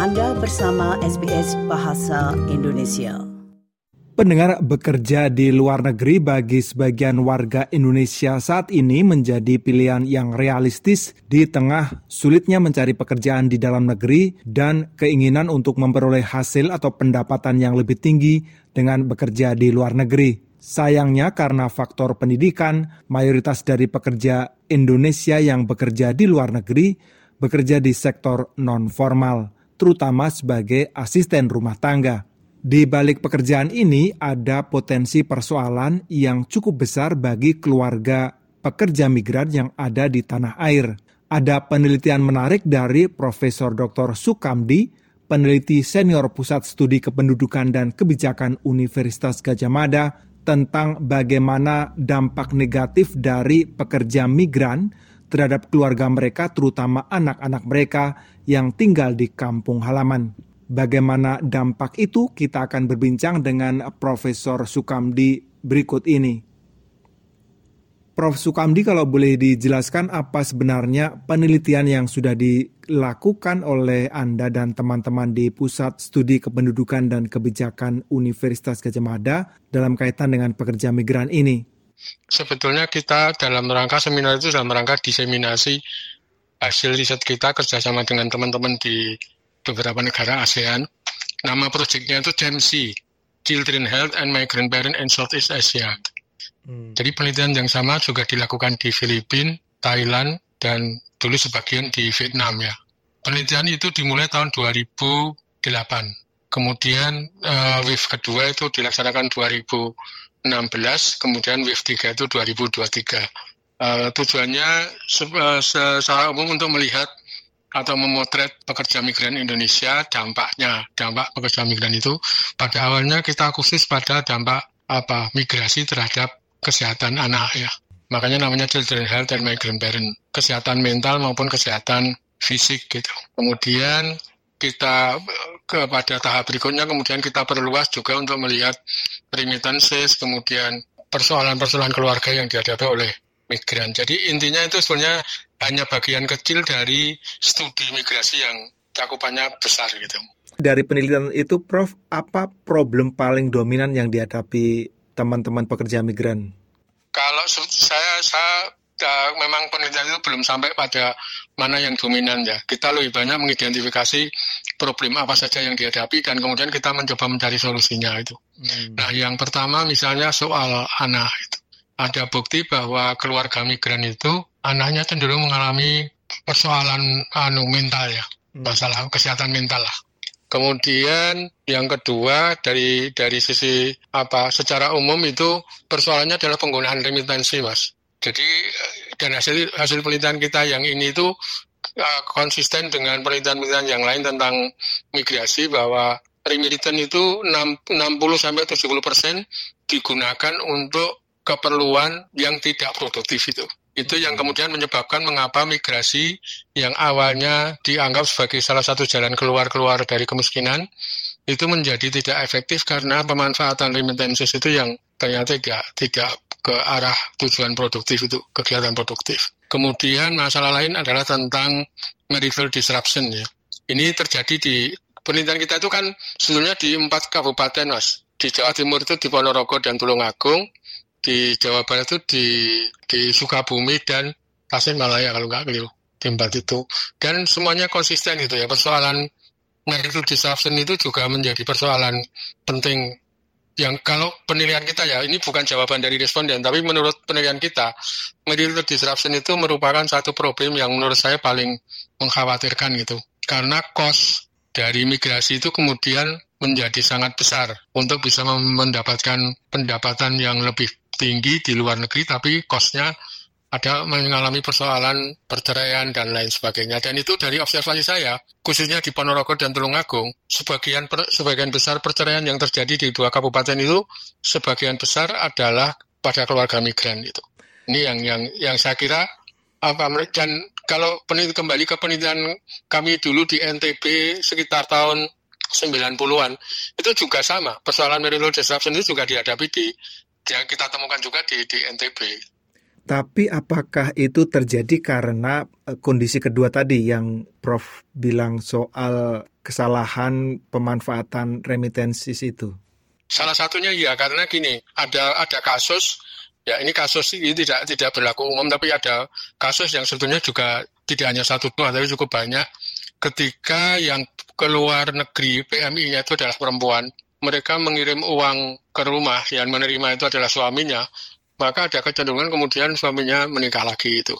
Anda bersama SBS Bahasa Indonesia. Pendengar, bekerja di luar negeri bagi sebagian warga Indonesia saat ini menjadi pilihan yang realistis di tengah sulitnya mencari pekerjaan di dalam negeri dan keinginan untuk memperoleh hasil atau pendapatan yang lebih tinggi dengan bekerja di luar negeri. Sayangnya karena faktor pendidikan, mayoritas dari pekerja Indonesia yang bekerja di luar negeri bekerja di sektor non-formal, terutama sebagai asisten rumah tangga. Di balik pekerjaan ini ada potensi persoalan yang cukup besar bagi keluarga pekerja migran yang ada di tanah air. Ada penelitian menarik dari Profesor Dr. Sukamdi, peneliti senior Pusat Studi Kependudukan dan Kebijakan Universitas Gadjah Mada, tentang bagaimana dampak negatif dari pekerja migran terhadap keluarga mereka, terutama anak-anak mereka yang tinggal di kampung halaman. Bagaimana dampak itu, kita akan berbincang dengan Profesor Sukamdi berikut ini. Prof. Sukamdi, kalau boleh dijelaskan apa sebenarnya penelitian yang sudah dilakukan oleh Anda dan teman-teman di Pusat Studi Kependudukan dan Kebijakan Universitas Gadjah Mada dalam kaitan dengan pekerja migran ini? Sebetulnya kita dalam rangka seminar itu dalam rangka diseminasi hasil riset kita kerjasama dengan teman-teman di beberapa negara ASEAN. Nama proyeknya itu CHAMSI, Children Health and Migrant Parents in Southeast Asia. Jadi penelitian yang sama juga dilakukan di Filipina, Thailand, dan dulu sebagian di Vietnam ya. Penelitian itu dimulai tahun 2008. Kemudian wave kedua itu dilaksanakan 2016, kemudian wave 3 itu 2023. Tujuannya secara umum untuk melihat atau memotret pekerja migran Indonesia, dampak pekerja migran itu pada awalnya kita khusus pada dampak migrasi terhadap kesehatan anak ya. Makanya namanya Children Health and Migrant Parents, kesehatan mental maupun kesehatan fisik gitu. Kemudian kita kepada tahap berikutnya kemudian kita perluas juga untuk melihat remittances, kemudian persoalan-persoalan keluarga yang dihadapi oleh migran. Jadi intinya itu sebenarnya hanya bagian kecil dari studi migrasi yang cakupannya besar gitu. Dari penelitian itu, Prof, apa problem paling dominan yang dihadapi teman-teman pekerja migran? Kalau saya memang penelitian itu belum sampai pada mana yang dominan ya. Kita lebih banyak mengidentifikasi problem apa saja yang dihadapi dan kemudian kita mencoba mencari solusinya itu. Nah, yang pertama misalnya soal anak itu. Ada bukti bahwa keluarga migran itu anaknya cenderung mengalami persoalan mental ya, masalah kesehatan mental lah. Kemudian yang kedua dari sisi secara umum itu persoalannya adalah penggunaan remittansi, Mas. Jadi dan hasil penelitian kita yang ini itu konsisten dengan penelitian-penelitian yang lain tentang migrasi bahwa remittance itu 60-70% digunakan untuk keperluan yang tidak produktif itu. Itu yang kemudian menyebabkan mengapa migrasi yang awalnya dianggap sebagai salah satu jalan keluar dari kemiskinan itu menjadi tidak efektif karena pemanfaatan remittances itu yang ternyata tidak ke arah tujuan produktif itu, kegiatan produktif. Kemudian masalah lain adalah tentang marital disruption ya. Ini terjadi di penelitian kita itu kan sebenarnya di 4 kabupaten, Mas. Di Jawa Timur itu di Ponorogo dan Tulungagung, di Jawa Barat itu di Sukabumi dan Tasikmalaya kalau nggak keliru, di 4 itu. Dan semuanya konsisten gitu ya. Persoalan marital disruption itu juga menjadi persoalan penting yang kalau penilaian kita ya, ini bukan jawaban dari responden, tapi menurut penilaian kita, marital disruption itu merupakan satu problem yang menurut saya paling mengkhawatirkan gitu. Karena cost dari migrasi itu kemudian menjadi sangat besar untuk bisa mendapatkan pendapatan yang lebih tinggi di luar negeri, tapi cost-nya ada mengalami persoalan perceraian dan lain sebagainya. Dan itu dari observasi saya, khususnya di Ponorogo dan Tulungagung, sebagian besar perceraian yang terjadi di 2 kabupaten itu, sebagian besar adalah pada keluarga migran itu. Ini yang saya kira dan kalau kembali ke penelitian kami dulu di NTB sekitar tahun 90-an, itu juga sama. Persoalan marital disruption itu juga dihadapi yang kita temukan juga di NTB. Tapi apakah itu terjadi karena kondisi kedua tadi yang Prof bilang soal kesalahan pemanfaatan remittensis itu? Salah satunya ya karena gini, ada kasus, ya ini kasus ini tidak berlaku umum, tapi ada kasus yang sebetulnya juga tidak hanya satu dua, tapi cukup banyak. Ketika yang keluar negeri PMI-nya itu adalah perempuan, mereka mengirim uang ke rumah, yang menerima itu adalah suaminya, maka ada kecenderungan kemudian suaminya menikah lagi itu.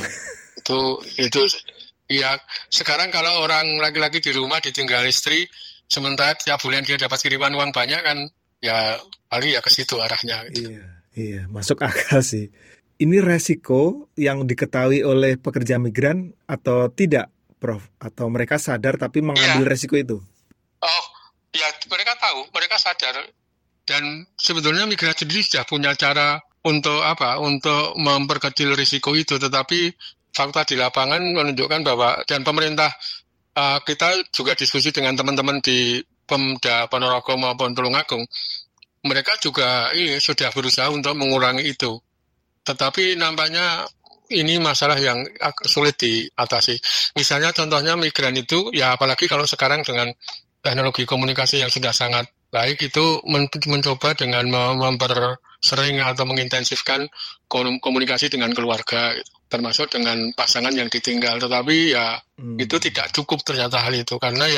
itu ya. Sekarang kalau orang laki-laki di rumah ditinggal istri, sementara tiap bulan dia dapat kiriman uang banyak kan, ya paling ya ke situ arahnya. Gitu. Iya, masuk akal sih. Ini resiko yang diketahui oleh pekerja migran atau tidak, Prof? Atau mereka sadar tapi mengambil resiko itu? Oh, ya mereka tahu, mereka sadar. Dan sebetulnya migran sendiri sudah punya cara untuk memperkecil risiko itu, tetapi fakta di lapangan menunjukkan bahwa, dan pemerintah, kita juga diskusi dengan teman-teman di Pemda Ponorogo maupun Tulungagung, mereka juga sudah berusaha untuk mengurangi itu. Tetapi nampaknya ini masalah yang sulit diatasi. Misalnya contohnya migran itu, ya apalagi kalau sekarang dengan teknologi komunikasi yang sudah sangat baik, itu mencoba dengan mempersering atau mengintensifkan komunikasi dengan keluarga, gitu, termasuk dengan pasangan yang ditinggal. Tetapi ya itu tidak cukup ternyata hal itu, karena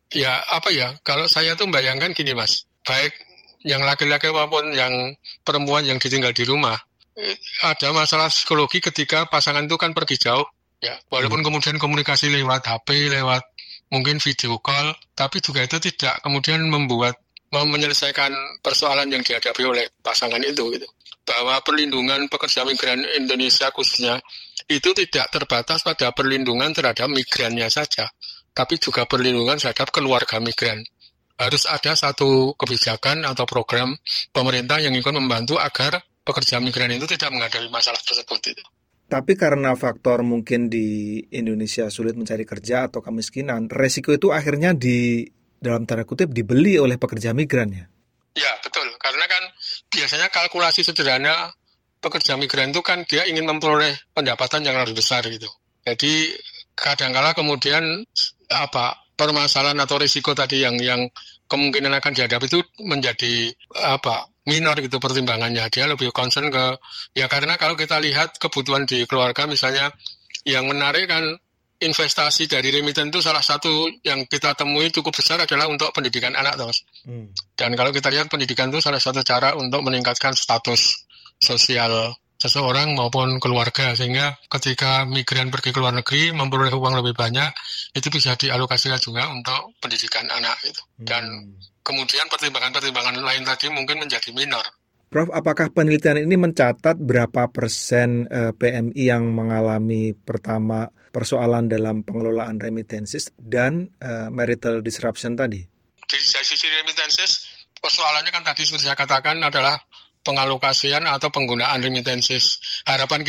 kalau saya tuh membayangkan gini Mas, baik yang laki-laki maupun yang perempuan yang ditinggal di rumah, ada masalah psikologi ketika pasangan itu kan pergi jauh, ya walaupun kemudian komunikasi lewat HP, lewat mungkin video call, tapi juga itu tidak kemudian menyelesaikan persoalan yang dihadapi oleh pasangan itu, gitu. Bahwa perlindungan pekerja migran Indonesia khususnya itu tidak terbatas pada perlindungan terhadap migrannya saja, tapi juga perlindungan terhadap keluarga migran. Harus ada satu kebijakan atau program pemerintah yang ikut membantu agar pekerja migran itu tidak menghadapi masalah tersebut itu. Tapi karena faktor mungkin di Indonesia sulit mencari kerja atau kemiskinan, resiko itu akhirnya dalam tanda kutip dibeli oleh pekerja migran ya? Ya betul, karena kan biasanya kalkulasi sederhana pekerja migran itu kan dia ingin memperoleh pendapatan yang lebih besar gitu. Jadi kadangkala kemudian permasalahan atau risiko tadi yang kemungkinan akan dihadapi itu menjadi minor gitu pertimbangannya. Dia lebih concern karena kalau kita lihat kebutuhan di keluarga misalnya, yang menarik kan investasi dari remiten itu salah satu yang kita temui cukup besar adalah untuk pendidikan anak, Mas. Dan kalau kita lihat pendidikan itu salah satu cara untuk meningkatkan status sosial seseorang maupun keluarga, sehingga ketika migran pergi ke luar negeri memperoleh uang lebih banyak, itu bisa dialokasikan juga untuk pendidikan anak itu. Dan kemudian pertimbangan-pertimbangan lain tadi mungkin menjadi minor. Prof, apakah penelitian ini mencatat berapa persen PMI yang mengalami pertama persoalan dalam pengelolaan remittensis dan marital disruption tadi? Dari sisi remittensis, persoalannya kan tadi seperti saya katakan adalah pengalokasian atau penggunaan remittensis. Harapan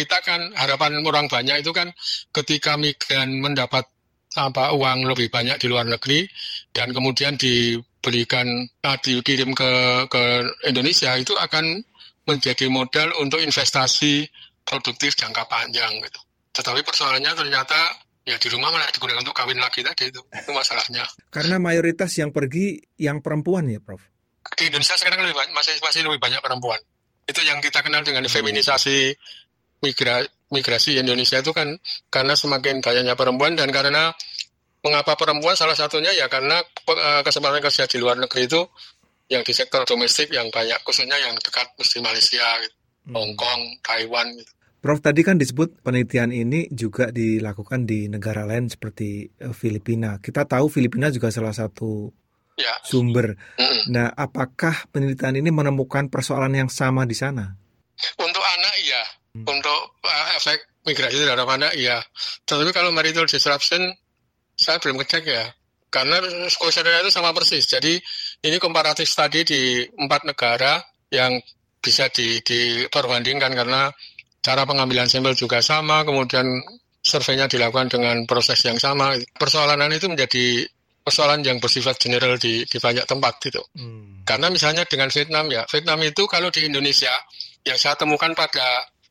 orang banyak itu kan ketika migran mendapat uang lebih banyak di luar negeri dan kemudian dikirim ke Indonesia, itu akan menjadi modal untuk investasi produktif jangka panjang gitu. Tetapi persoalannya ternyata ya di rumah malah digunakan untuk kawin lagi tadi, itu masalahnya. Karena mayoritas yang pergi yang perempuan ya, Prof? Di Indonesia sekarang masih lebih banyak perempuan. Itu yang kita kenal dengan feminisasi migrasi Indonesia itu kan karena semakin banyaknya perempuan, dan karena mengapa perempuan salah satunya ya karena kesempatan kerja di luar negeri itu yang di sektor domestik yang banyak, khususnya yang dekat mesti Malaysia, gitu, Hong Kong, Taiwan gitu. Prof, tadi kan disebut penelitian ini juga dilakukan di negara lain seperti Filipina. Kita tahu Filipina juga salah satu sumber. Nah, apakah penelitian ini menemukan persoalan yang sama di sana? Untuk anak iya, untuk efek migrasi terhadap anak iya. Tetapi kalau marital disruption saya belum ngecek ya, karena kuesionernya itu sama persis. Jadi ini komparatif study di 4 negara yang bisa diperbandingkan karena cara pengambilan sampel juga sama, kemudian surveinya dilakukan dengan proses yang sama. Persoalan itu menjadi persoalan yang bersifat general di banyak tempat gitu. Karena misalnya dengan Vietnam itu kalau di Indonesia yang saya temukan pada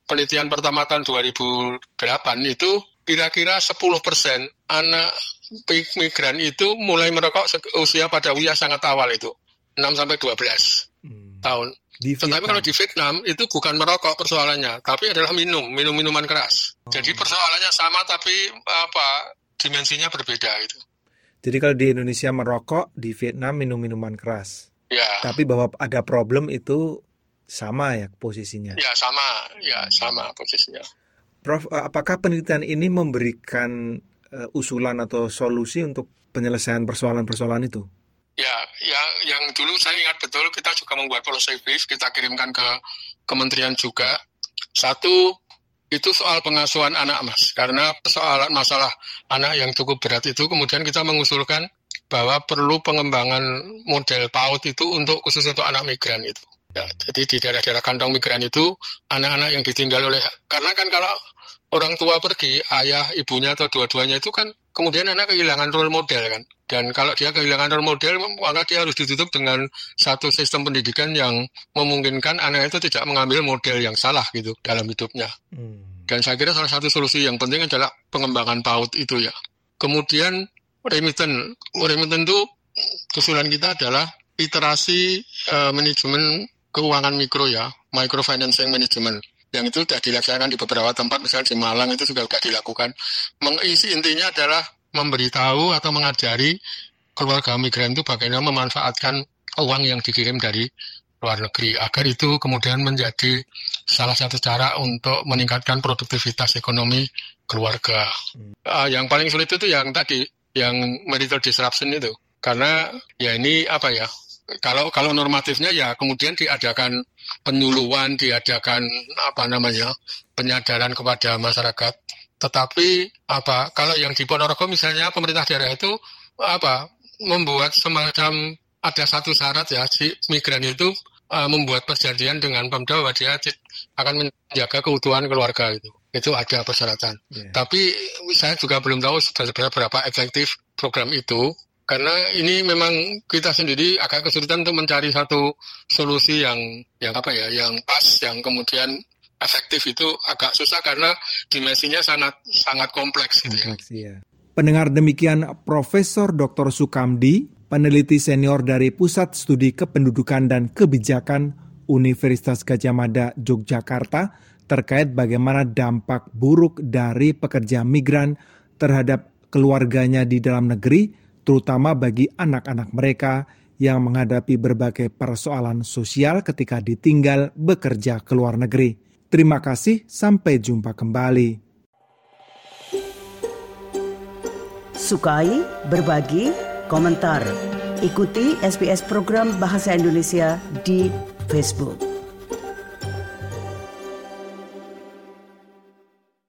penelitian pertama tahun 2008 itu kira-kira 10% anak migran itu mulai merokok usia pada usia sangat awal itu 6-12 tahun. Tetapi kalau di Vietnam itu bukan merokok persoalannya, tapi adalah minuman keras. Jadi persoalannya sama tapi dimensinya berbeda itu. Jadi kalau di Indonesia merokok, di Vietnam minum minuman keras. Ya. Tapi bahwa ada problem itu sama ya posisinya. Ya sama posisinya. Prof, apakah penelitian ini memberikan usulan atau solusi untuk penyelesaian persoalan-persoalan itu? Ya, yang dulu saya ingat betul kita juga membuat policy brief, kita kirimkan ke kementerian juga. Satu, itu soal pengasuhan anak, Mas. Karena persoalan masalah anak yang cukup berat itu, kemudian kita mengusulkan bahwa perlu pengembangan model PAUD itu khusus untuk anak migran itu. Ya, jadi di daerah-daerah kantong migran itu, anak-anak yang ditinggal karena kan kalau orang tua pergi, ayah, ibunya atau dua-duanya itu kan, kemudian anak kehilangan role model kan. Dan kalau dia kehilangan role model, maka dia harus ditutup dengan satu sistem pendidikan yang memungkinkan anak itu tidak mengambil model yang salah gitu dalam hidupnya. Dan saya kira salah satu solusi yang penting adalah pengembangan PAUD itu ya. Kemudian remittance itu usulan kita adalah literasi manajemen keuangan mikro ya, microfinancing management. Yang itu sudah dilaksanakan di beberapa tempat, misalnya di Malang itu juga sudah dilakukan. Mengisi intinya adalah memberitahu atau mengajari keluarga migran itu bagaimana memanfaatkan uang yang dikirim dari luar negeri, agar itu kemudian menjadi salah satu cara untuk meningkatkan produktivitas ekonomi keluarga. Yang paling sulit itu yang tadi, yang marital disruption itu. Karena ya ini kalau normatifnya ya kemudian diadakan penyuluhan, diadakan penyadaran kepada masyarakat. Tetapi kalau yang di Ponorogo misalnya pemerintah daerah itu membuat semacam ada satu syarat ya, si migran itu membuat perjanjian dengan Pemda bahwa dia akan menjaga keutuhan keluarga itu. Itu ada persyaratan. Yeah. Tapi saya juga belum tahu seberapa efektif program itu. Karena ini memang kita sendiri agak kesulitan untuk mencari satu solusi yang pas, yang kemudian efektif itu agak susah karena dimensinya sangat kompleks gitu ya. Pendengar, demikian Profesor Dr. Sukamdi, peneliti senior dari Pusat Studi Kependudukan dan Kebijakan Universitas Gadjah Mada Yogyakarta terkait bagaimana dampak buruk dari pekerja migran terhadap keluarganya di dalam negeri, terutama bagi anak-anak mereka yang menghadapi berbagai persoalan sosial ketika ditinggal bekerja ke luar negeri. Terima kasih, sampai jumpa kembali. Sukai, berbagi, komentar. Ikuti SBS program Bahasa Indonesia di Facebook.